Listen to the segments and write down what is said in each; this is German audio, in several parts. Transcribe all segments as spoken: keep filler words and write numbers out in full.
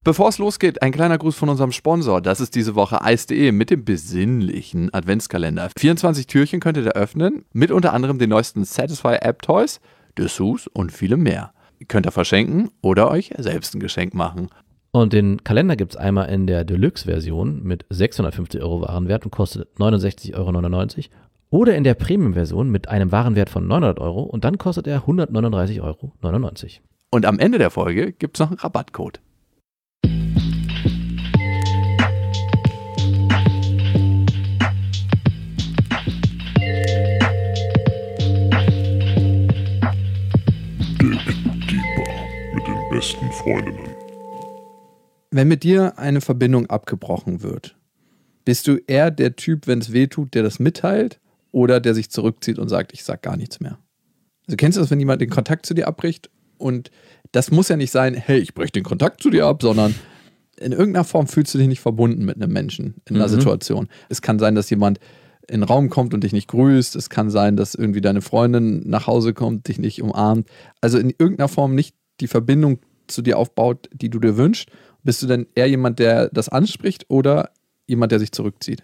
Bevor es losgeht, ein kleiner Gruß von unserem Sponsor. Das ist diese Woche eis punkt de mit dem besinnlichen Adventskalender. vierundzwanzig Türchen könnt ihr da öffnen, mit unter anderem den neuesten Satisfy App Toys, Dessous und vielem mehr. Ihr könnt ihr verschenken oder euch selbst ein Geschenk machen. Und den Kalender gibt es einmal in der Deluxe-Version mit sechshundertfünfzig Euro Warenwert und kostet neunundsechzig Euro neunundneunzig. Oder in der Premium-Version mit einem Warenwert von neunhundert Euro und dann kostet er hundertneununddreißig Euro neunundneunzig. Und am Ende der Folge gibt es noch einen Rabattcode. Mit den besten Freundinnen. Wenn mit dir eine Verbindung abgebrochen wird, bist du eher der Typ, wenn es weh tut, der das mitteilt oder der sich zurückzieht und sagt, ich sag gar nichts mehr? Also kennst du das, wenn jemand den Kontakt zu dir abbricht? Und das muss ja nicht sein, hey, ich breche den Kontakt zu dir ab, sondern in irgendeiner Form fühlst du dich nicht verbunden mit einem Menschen in einer mhm. Situation. Es kann sein, dass jemand in den Raum kommt und dich nicht grüßt. Es kann sein, dass irgendwie deine Freundin nach Hause kommt, dich nicht umarmt. Also in irgendeiner Form nicht die Verbindung zu dir aufbaut, die du dir wünschst. Bist du denn eher jemand, der das anspricht oder jemand, der sich zurückzieht?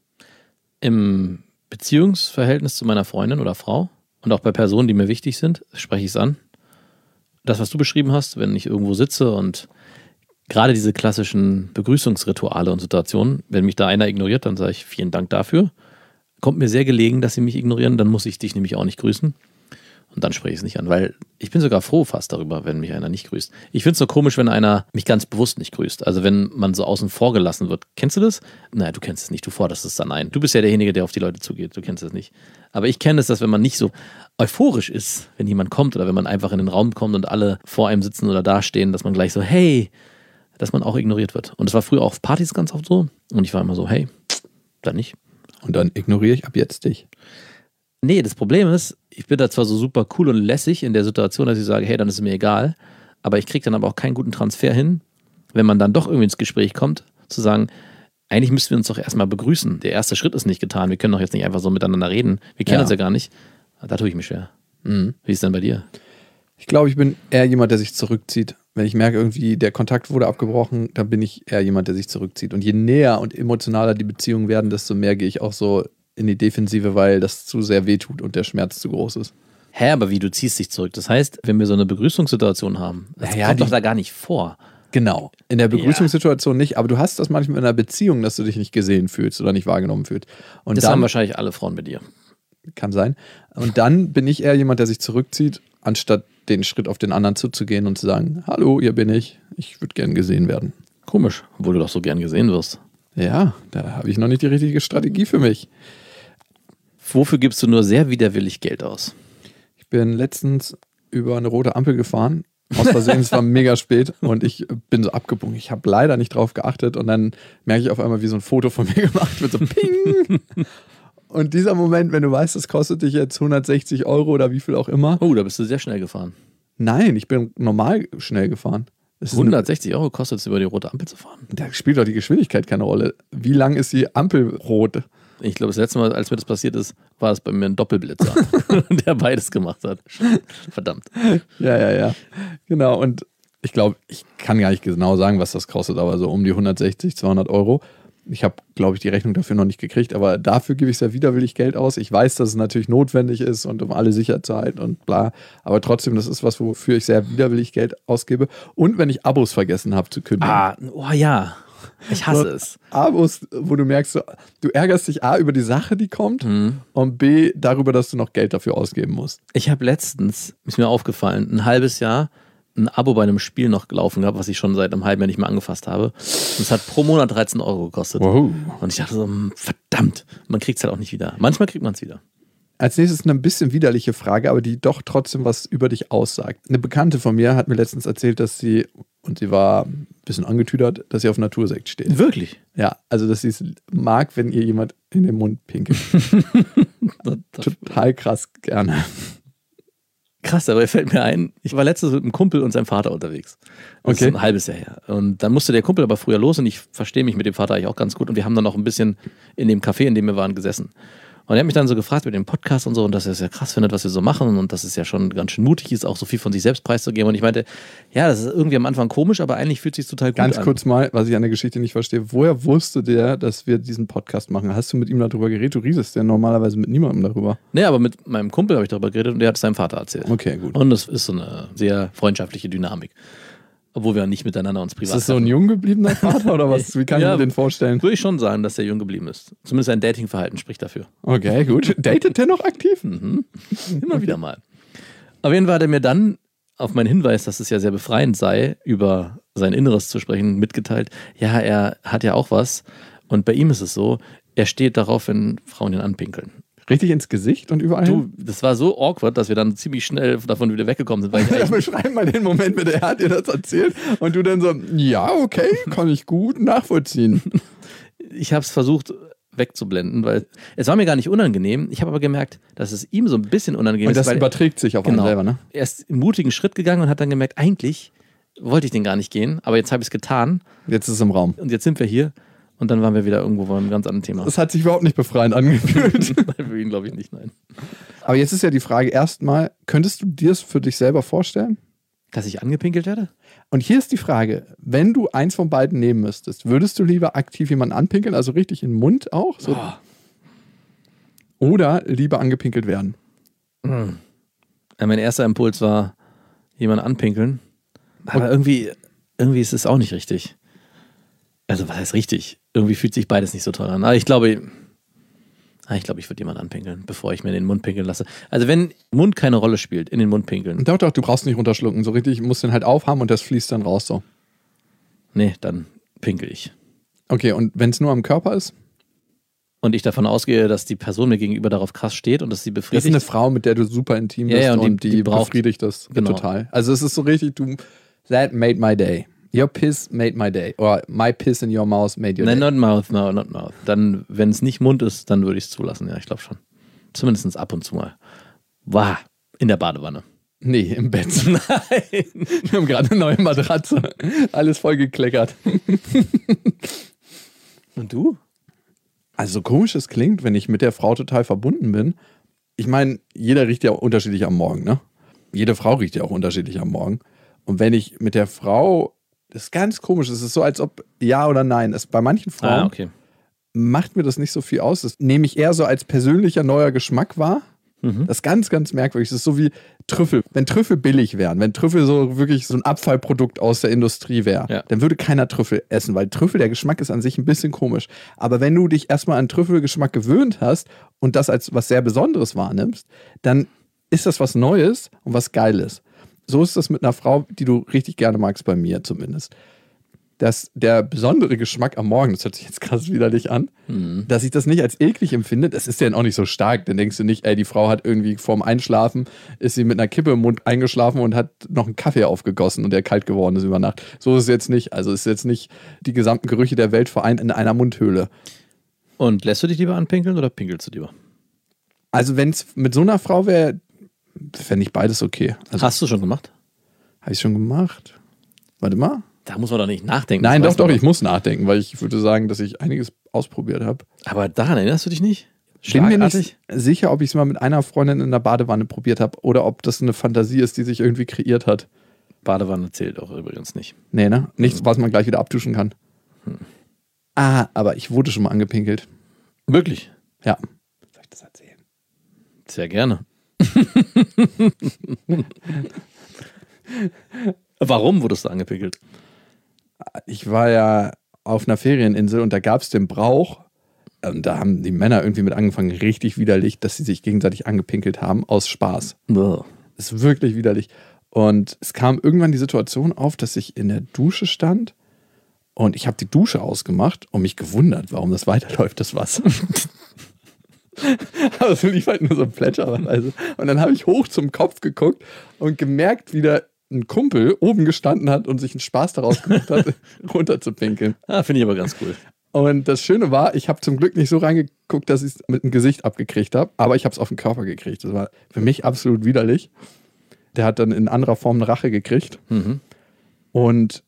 Im Beziehungsverhältnis zu meiner Freundin oder Frau und auch bei Personen, die mir wichtig sind, spreche ich es an. Das, was du beschrieben hast, wenn ich irgendwo sitze und gerade diese klassischen Begrüßungsrituale und Situationen, wenn mich da einer ignoriert, dann sage ich vielen Dank dafür. Kommt mir sehr gelegen, dass sie mich ignorieren, dann muss ich dich nämlich auch nicht grüßen. Und dann spreche ich es nicht an, weil ich bin sogar froh fast darüber, wenn mich einer nicht grüßt. Ich finde es so komisch, wenn einer mich ganz bewusst nicht grüßt. Also wenn man so außen vor gelassen wird. Kennst du das? Nein, du kennst es nicht. Du forderst es dann ein. Du bist ja derjenige, der auf die Leute zugeht. Du kennst es nicht. Aber ich kenne es, dass wenn man nicht so euphorisch ist, wenn jemand kommt oder wenn man einfach in den Raum kommt und alle vor einem sitzen oder dastehen, dass man gleich so, hey, dass man auch ignoriert wird. Und das war früher auch auf Partys ganz oft so. Und ich war immer so, hey, dann nicht. Und dann ignoriere ich ab jetzt dich. Nee, das Problem ist, ich bin da zwar so super cool und lässig in der Situation, dass ich sage, hey, dann ist es mir egal, aber ich kriege dann aber auch keinen guten Transfer hin, wenn man dann doch irgendwie ins Gespräch kommt, zu sagen, eigentlich müssten wir uns doch erstmal begrüßen. Der erste Schritt ist nicht getan, wir können doch jetzt nicht einfach so miteinander reden. Wir kennen Ja. uns ja gar nicht. Da tue ich mich schwer. Mhm. Wie ist denn bei dir? Ich glaube, ich bin eher jemand, der sich zurückzieht. Wenn ich merke, irgendwie der Kontakt wurde abgebrochen, dann bin ich eher jemand, der sich zurückzieht. Und je näher und emotionaler die Beziehungen werden, desto mehr gehe ich auch so in die Defensive, weil das zu sehr wehtut und der Schmerz zu groß ist. Hä, aber wie, du ziehst dich zurück? Das heißt, wenn wir so eine Begrüßungssituation haben, das Naja, kommt die- doch da gar nicht vor. Genau. In der Begrüßungssituation nicht, aber du hast das manchmal in einer Beziehung, dass du dich nicht gesehen fühlst oder nicht wahrgenommen fühlst. Und Das dann haben wahrscheinlich alle Frauen bei dir. kann sein. Und dann bin ich eher jemand, der sich zurückzieht, anstatt den Schritt auf den anderen zuzugehen und zu sagen, hallo, hier bin ich, ich würde gern gesehen werden. Komisch, obwohl du doch so gern gesehen wirst. Ja, da habe ich noch nicht die richtige Strategie für mich. Wofür gibst du nur sehr widerwillig Geld aus? Ich bin letztens über eine rote Ampel gefahren. Aus Versehen, es war mega spät und ich bin so abgebogen. Ich habe leider nicht drauf geachtet und dann merke ich auf einmal, wie so ein Foto von mir gemacht wird, so ping. Und dieser Moment, wenn du weißt, das kostet dich jetzt hundertsechzig Euro oder wie viel auch immer. Oh, da bist du sehr schnell gefahren. Nein, ich bin normal schnell gefahren. Das ist hundertsechzig Euro kostet es, über die rote Ampel zu fahren. eine, da spielt doch die Geschwindigkeit keine Rolle. Wie lang ist die Ampel rot? Ich glaube, das letzte Mal, als mir das passiert ist, war es bei mir ein Doppelblitzer, der beides gemacht hat. Verdammt. Ja, ja, ja. Genau. Und ich glaube, ich kann gar nicht genau sagen, was das kostet, aber so um die hundertsechzig, zweihundert Euro. Ich habe, glaube ich, die Rechnung dafür noch nicht gekriegt, aber dafür gebe ich sehr widerwillig Geld aus. Ich weiß, dass es natürlich notwendig ist und um alle sicher zu halten und bla. Aber trotzdem, das ist was, wofür ich sehr widerwillig Geld ausgebe. Und wenn ich Abos vergessen habe zu kündigen. Ah, oh ja. Ich hasse So es. Abos, wo du merkst, so, du ärgerst dich A über die Sache, die kommt, Mhm. und B darüber, dass du noch Geld dafür ausgeben musst. Ich habe letztens, ist mir aufgefallen, ein halbes Jahr ein Abo bei einem Spiel noch gelaufen gehabt, was ich schon seit einem halben Jahr nicht mehr angefasst habe. Und es hat pro Monat dreizehn Euro gekostet. Wow. Und ich dachte so, verdammt, man kriegt es halt auch nicht wieder. Manchmal kriegt man es wieder. Als nächstes eine ein bisschen widerliche Frage, aber die doch trotzdem was über dich aussagt. Eine Bekannte von mir hat mir letztens erzählt, dass sie, und sie war ein bisschen angetüdert, dass sie auf Natursekt steht. Wirklich? Ja, also dass sie es mag, wenn ihr jemand in den Mund pinkelt. Total krass, gerne. Krass, aber fällt mir ein, ich war letztens mit einem Kumpel und seinem Vater unterwegs. Das Okay. ist ein halbes Jahr her. Und dann musste der Kumpel aber früher los und ich verstehe mich mit dem Vater eigentlich auch ganz gut. Und wir haben dann noch ein bisschen in dem Café, in dem wir waren, gesessen. Und er hat mich dann so gefragt mit dem Podcast und so und dass er es ja krass findet, was wir so machen und dass es ja schon ganz schön mutig ist, auch so viel von sich selbst preiszugeben. Und ich meinte, ja, das ist irgendwie am Anfang komisch, aber eigentlich fühlt es sich total gut Ganz an. kurz mal, was ich an der Geschichte nicht verstehe. Woher wusste der, dass wir diesen Podcast machen? Hast du mit ihm darüber geredet? Du redest ja normalerweise mit niemandem darüber. Nee, aber mit meinem Kumpel habe ich darüber geredet und der hat es seinem Vater erzählt. Okay, gut. Und es ist so eine sehr freundschaftliche Dynamik. Obwohl wir nicht miteinander uns privat Ist das so ein jung gebliebener Vater oder was? Wie kann ich Ja, mir den vorstellen? Würde ich schon sagen, dass der jung geblieben ist. Zumindest sein Datingverhalten spricht dafür. Okay, gut. Datet der noch aktiv? Mhm. Immer wieder mal. Auf jeden Fall hat er mir dann auf meinen Hinweis, dass es ja sehr befreiend sei, über sein Inneres zu sprechen, mitgeteilt, ja, er hat ja auch was. Und bei ihm ist es so, er steht darauf, wenn Frauen ihn anpinkeln. Richtig ins Gesicht und überall? Du, das war so awkward, dass wir dann ziemlich schnell davon wieder weggekommen sind. Weil ich Ja, beschreib mal den Moment, bitte. Er hat dir das erzählt und du dann so, ja, okay, kann ich gut nachvollziehen. ich habe es versucht wegzublenden, weil es war mir gar nicht unangenehm. Ich habe aber gemerkt, dass es ihm so ein bisschen unangenehm Und ist. das weil überträgt sich auf genau, einen selber, ne? Er ist einen mutigen Schritt gegangen und hat dann gemerkt, eigentlich wollte ich den gar nicht gehen, aber jetzt habe ich es getan Jetzt ist es im Raum. und jetzt sind wir hier. Und dann waren wir wieder irgendwo bei einem ganz anderen Thema. Das hat sich überhaupt nicht befreiend angefühlt. Für ihn glaube ich nicht, nein. Aber jetzt ist ja die Frage erstmal, könntest du dir es für dich selber vorstellen? Dass ich angepinkelt werde? Und hier ist die Frage, wenn du eins von beiden nehmen müsstest, würdest du lieber aktiv jemanden anpinkeln, also richtig in den Mund auch? So? Oh. Oder lieber angepinkelt werden? Mhm. Ja, mein erster Impuls war, jemanden anpinkeln. Aber irgendwie, irgendwie ist es auch nicht richtig. Also was heißt richtig? Irgendwie fühlt sich beides nicht so toll an. Aber ich glaube, ich glaube, ich würde jemanden anpinkeln, bevor ich mir in den Mund pinkeln lasse. Also wenn Mund keine Rolle spielt, in den Mund pinkeln. Doch, doch, du brauchst nicht runterschlucken. So richtig, du musst den halt aufhaben und das fließt dann raus so. Nee, dann pinkel ich. Okay, und wenn es nur am Körper ist? Und ich davon ausgehe, dass die Person mir gegenüber darauf krass steht und dass sie Das befriedigt. ist eine Frau, mit der du super intim Ja, bist ja, und und, die- die, die braucht- befriedigt das genau. total. Also es ist so richtig, du, that made my day. Your piss made my day. Or my piss in your mouth made your Nein, day. not mouth, no, not mouth. Dann, wenn es nicht Mund ist, dann würde ich es zulassen. Ja, ich glaube schon. Zumindest ab und zu mal. Wow, in der Badewanne. Nee, im Bett. Nein. Wir haben gerade eine neue Matratze. Alles voll gekleckert. Und du? Also so komisch es klingt, wenn ich mit der Frau total verbunden bin. Ich meine, jeder riecht ja unterschiedlich am Morgen, ne? Jede Frau riecht ja auch unterschiedlich am Morgen. Und wenn ich mit der Frau, das ist ganz komisch, es ist so, als ob ja oder nein. Es, bei manchen Frauen Ah, okay. macht mir das nicht so viel aus. Das nehme ich eher so als persönlicher neuer Geschmack wahr. Mhm. Das ist ganz, ganz merkwürdig. Das ist so wie Trüffel. Wenn Trüffel billig wären, wenn Trüffel so wirklich so ein Abfallprodukt aus der Industrie wäre, Ja. dann würde keiner Trüffel essen, weil Trüffel, der Geschmack ist an sich ein bisschen komisch. Aber wenn du dich erstmal an Trüffelgeschmack gewöhnt hast und das als was sehr Besonderes wahrnimmst, dann ist das was Neues und was Geiles. So ist das mit einer Frau, die du richtig gerne magst, bei mir zumindest. Dass der besondere Geschmack am Morgen, das hört sich jetzt krass widerlich an, Mhm. dass ich das nicht als eklig empfinde, das ist ja auch nicht so stark. Dann denkst du nicht, ey, die Frau hat irgendwie vorm Einschlafen, ist sie mit einer Kippe im Mund eingeschlafen und hat noch einen Kaffee aufgegossen und der kalt geworden ist über Nacht. So ist es jetzt nicht. Also es ist jetzt nicht die gesamten Gerüche der Welt vereint in einer Mundhöhle. Und lässt du dich lieber anpinkeln oder pinkelst du lieber? Also wenn es mit so einer Frau wäre, fände ich beides okay. Also Hast du schon gemacht? habe ich schon gemacht. Warte mal. Da muss man doch nicht nachdenken. Nein, das doch, weißt du doch, ich muss nachdenken, weil ich würde sagen, dass ich einiges ausprobiert habe. Aber daran erinnerst du dich nicht? Bin mir Schlagartig? nicht sicher, ob ich es mal mit einer Freundin in der Badewanne probiert habe oder ob das eine Fantasie ist, die sich irgendwie kreiert hat. Badewanne zählt auch übrigens nicht. Nee, ne? Nichts, was man gleich wieder abduschen kann. Ah, aber ich wurde schon mal angepinkelt. Wirklich? Ja. Soll ich das erzählen? Sehr gerne. Warum wurdest du angepinkelt? Ich war ja auf einer Ferieninsel und da gab es den Brauch, und da haben die Männer irgendwie mit angefangen, richtig widerlich, dass sie sich gegenseitig angepinkelt haben, aus Spaß. Boah. Das ist wirklich widerlich. Und es kam irgendwann die Situation auf, dass ich in der Dusche stand und ich habe die Dusche ausgemacht und mich gewundert, warum das weiterläuft, das Wasser. Aber es lief halt nur so plätscherweise. Und dann habe ich hoch zum Kopf geguckt und gemerkt, wie da ein Kumpel oben gestanden hat und sich einen Spaß daraus gemacht hat, runter zu pinkeln. Ah, finde ich aber ganz cool. Und das Schöne war, ich habe zum Glück nicht so reingeguckt, dass ich es mit dem Gesicht abgekriegt habe, aber ich habe es auf den Körper gekriegt. Das war für mich absolut widerlich. Der hat dann in anderer Form eine Rache gekriegt. Mhm. Und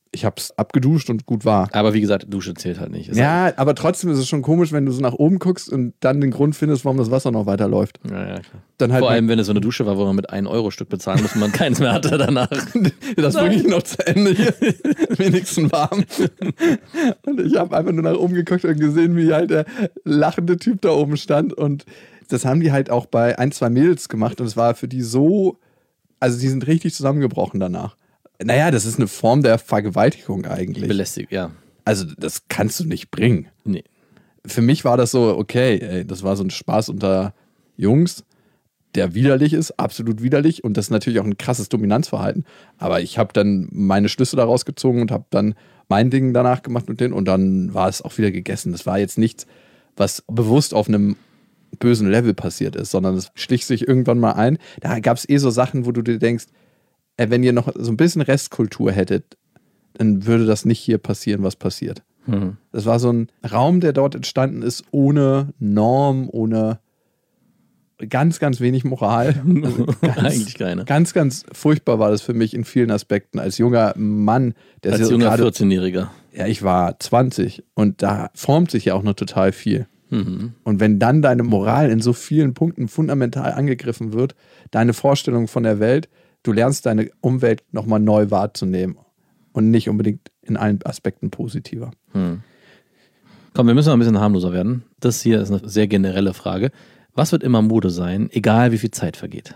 Ich hab's abgeduscht und gut war. Aber wie gesagt, Dusche zählt halt nicht. Ist Ja, aber trotzdem ist es schon komisch, wenn du so nach oben guckst und dann den Grund findest, warum das Wasser noch weiterläuft. halt, ja, ja, klar. Dann halt Vor mal- allem, wenn es so eine Dusche war, wo man mit einem Euro Stück bezahlen muss und man keins mehr hatte danach. Das bringe ich noch zu Ende hier. Wenigstens warm. Und ich habe einfach nur nach oben geguckt und gesehen, wie halt der lachende Typ da oben stand. Und das haben die halt auch bei ein, zwei Mädels gemacht. Und es war für die so, also die sind richtig zusammengebrochen danach. Naja, das ist eine Form der Vergewaltigung eigentlich. Belästigt, ja. Also das kannst du nicht bringen. Nee. Für mich war das so, okay, ey, das war so ein Spaß unter Jungs, der widerlich ist, absolut widerlich. Und das ist natürlich auch ein krasses Dominanzverhalten. Aber ich habe dann meine Schlüsse daraus gezogen und habe dann mein Ding danach gemacht mit denen. Und dann war es auch wieder gegessen. Das war jetzt nichts, was bewusst auf einem bösen Level passiert ist, sondern es schlich sich irgendwann mal ein. Da gab es eh so Sachen, wo du dir denkst, ey, wenn ihr noch so ein bisschen Restkultur hättet, dann würde das nicht hier passieren, was passiert. Mhm. Das war so ein Raum, der dort entstanden ist, ohne Norm, ohne ganz, ganz wenig Moral. Also ganz, Eigentlich keine. Ganz, ganz furchtbar war das für mich in vielen Aspekten. Als junger Mann, der Als so junger gerade, vierzehnjähriger. ja, ich war zwanzig und da formt sich ja auch noch total viel. Mhm. Und wenn dann deine Moral in so vielen Punkten fundamental angegriffen wird, deine Vorstellung von der Welt, du lernst deine Umwelt nochmal neu wahrzunehmen und nicht unbedingt in allen Aspekten positiver. Hm. Komm, wir müssen mal ein bisschen harmloser werden. Das hier ist eine sehr generelle Frage. Was wird immer Mode sein, egal wie viel Zeit vergeht?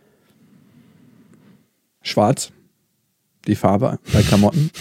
Schwarz, die Farbe bei Klamotten.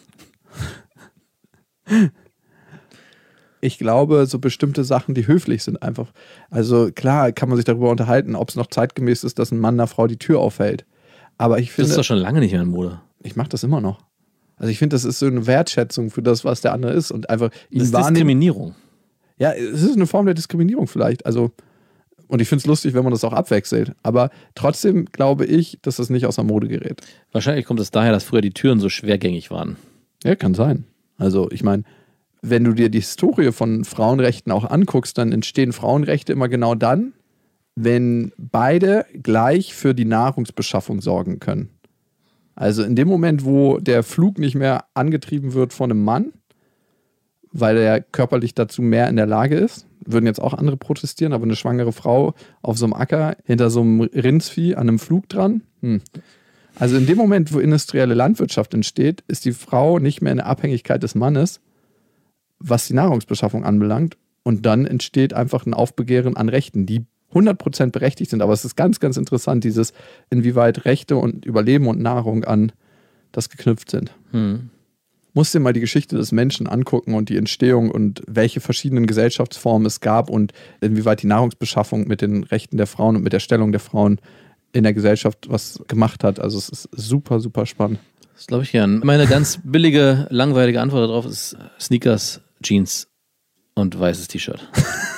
Ich glaube, so bestimmte Sachen, die höflich sind einfach. Also klar kann man sich darüber unterhalten, ob es noch zeitgemäß ist, dass ein Mann einer Frau die Tür aufhält. Aber ich Das finde, ist doch schon lange nicht mehr in Mode. ich mache das immer noch. Also ich finde, das ist so eine Wertschätzung für das, was der andere ist und einfach ihn Das ist wahrnehmen. Diskriminierung. Ja, es ist eine Form der Diskriminierung vielleicht. Also, und ich finde es lustig, wenn man das auch abwechselt. Aber trotzdem glaube ich, dass das nicht aus der Mode gerät. Wahrscheinlich kommt es daher, dass früher die Türen so schwergängig waren. Ja, kann sein. Also ich meine, wenn du dir die Historie von Frauenrechten auch anguckst, dann entstehen Frauenrechte immer genau dann, wenn beide gleich für die Nahrungsbeschaffung sorgen können. Also in dem Moment, wo der Flug nicht mehr angetrieben wird von einem Mann, weil er körperlich dazu mehr in der Lage ist, würden jetzt auch andere protestieren, aber eine schwangere Frau auf so einem Acker hinter so einem Rindsvieh an einem Flug dran. Hm. Also in dem Moment, wo industrielle Landwirtschaft entsteht, ist die Frau nicht mehr in der Abhängigkeit des Mannes, was die Nahrungsbeschaffung anbelangt. Und dann entsteht einfach ein Aufbegehren an Rechten, die hundert Prozent berechtigt sind. Aber es ist ganz, ganz interessant, dieses, inwieweit Rechte und Überleben und Nahrung an das geknüpft sind. Hm. Musst dir mal die Geschichte des Menschen angucken und die Entstehung und welche verschiedenen Gesellschaftsformen es gab und inwieweit die Nahrungsbeschaffung mit den Rechten der Frauen und mit der Stellung der Frauen in der Gesellschaft was gemacht hat. Also es ist super, super spannend. Das glaube ich gern. Meine ganz billige, langweilige Antwort darauf ist Sneakers, Jeans und weißes T-Shirt.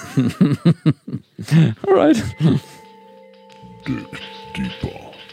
Alright. Dig deeper.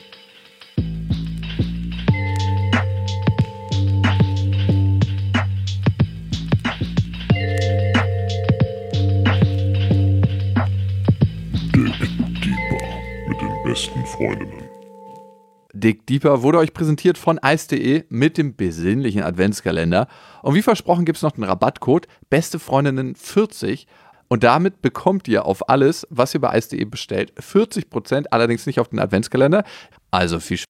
Dig deeper mit den besten Freundinnen. Dig Deeper wurde euch präsentiert von ice punkt de mit dem besinnlichen Adventskalender. Und wie versprochen gibt es noch den Rabattcode Beste Freundinnen vierzig. Und damit bekommt ihr auf alles, was ihr bei ice punkt de bestellt, vierzig Prozent, allerdings nicht auf den Adventskalender. Also viel Spaß.